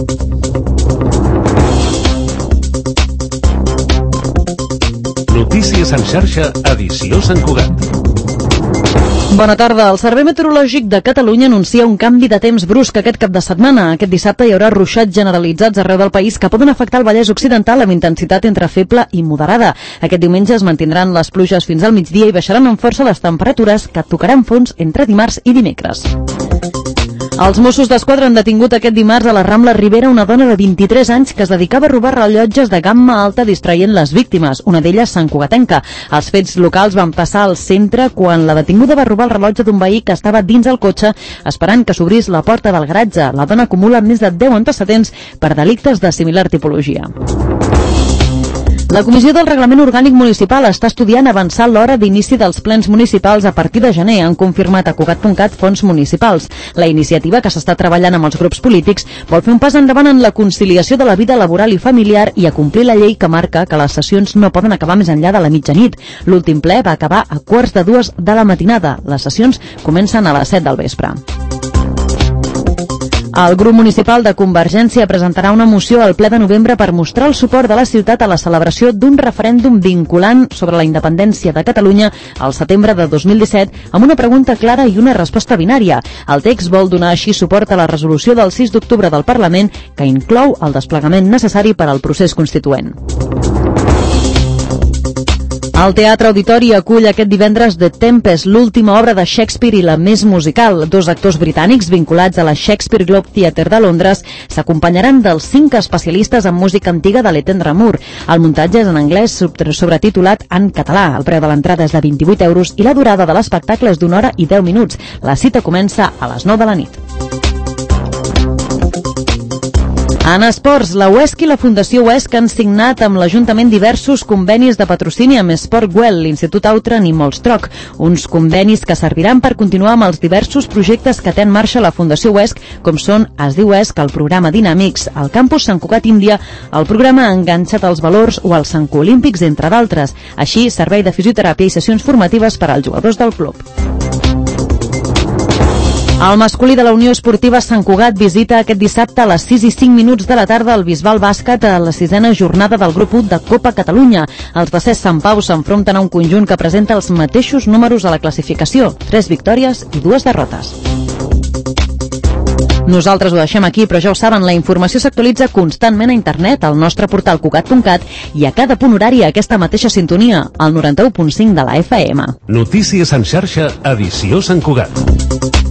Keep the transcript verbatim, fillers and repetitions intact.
Notícies en xarxa, edició Sant Cugat. Bona tarda. El Servei Meteorològic de Catalunya anuncia un canvi de temps brusc aquest cap de setmana. Aquest dissabte hi haurà ruixats generalitzats arreu del país que poden afectar el Vallès Occidental amb intensitat entre feble i moderada. Aquest diumenge es mantindran les pluges fins al migdia i baixaran amb força les temperatures, que tocaran fons entre dimarts i dimecres. Els Mossos d'Esquadra han detingut aquest dimarts a la Rambla Ribera una dona de vint-i-tres anys que es dedicava a robar rellotges de gamma alta distraient les víctimes, una d'elles santcugatenca. Els fets locals van passar al centre quan la detinguda va robar el rellotge d'un veí que estava dins el cotxe esperant que s'obrís la porta del garatge. La dona acumula més de deu antecedents per delictes de similar tipologia. La Comissió del Reglament Orgànic Municipal està estudiant avançar l'hora d'inici dels plens municipals a partir de gener, han confirmat a Cugat punt cat fons municipals. La iniciativa, que s'està treballant amb els grups polítics, vol fer un pas endavant en la conciliació de la vida laboral i familiar i a complir la llei que marca que les sessions no poden acabar més enllà de la mitjanit. L'últim ple va acabar a quarts de dues de la matinada. Les sessions comencen a les set del vespre. El grup municipal de Convergència presentarà una moció al ple de novembre per mostrar el suport de la ciutat a la celebració d'un referèndum vinculant sobre la independència de Catalunya al setembre de dos mil disset amb una pregunta clara i una resposta binària. El text vol donar així suport a la resolució del sis d'octubre del Parlament que inclou el desplegament necessari per al procés constituent. El Teatre Auditori acull aquest divendres The Tempest, l'última obra de Shakespeare i la més musical. Dos actors britànics vinculats a la Shakespeare Globe Theatre de Londres s'acompanyaran dels cinc especialistes en música antiga de l'Eten Ramur. El muntatge és en anglès sobretitulat en català. El preu de l'entrada és de vint-i-vuit euros i la durada de l'espectacle és d'una hora i deu minuts. La cita comença a les nou de la nit. En esports, la U E S C i la Fundació U E S C han signat amb l'Ajuntament diversos convenis de patrocini amb Sportwell, l'Institut Autran i Molstroc, uns convenis que serviran per continuar amb els diversos projectes que té en marxa la Fundació U E S C, com són Es diu U E S C, el programa Dinàmics, el campus Sant Cugat Índia, el programa Enganxat als Valors o els Sant Olímpics, entre d'altres. Així, servei de fisioteràpia i sessions formatives per als jugadors del club. El masculí de la Unió Esportiva Sant Cugat visita aquest dissabte a les sis i cinc minuts de la tarda al Bisbal Bàsquet a la sisena jornada del grup u de Copa Catalunya. Els de Cés Sant Pau s'enfronten a un conjunt que presenta els mateixos números a la classificació, tres victòries i dues derrotes. Nosaltres ho deixem aquí, però ja ho saben, la informació s'actualitza constantment a internet, al nostre portal cugat punt cat i a cada punt horari a aquesta mateixa sintonia, al noranta-u punt cinc de la F M. Notícies en xarxa, edició Sant Cugat.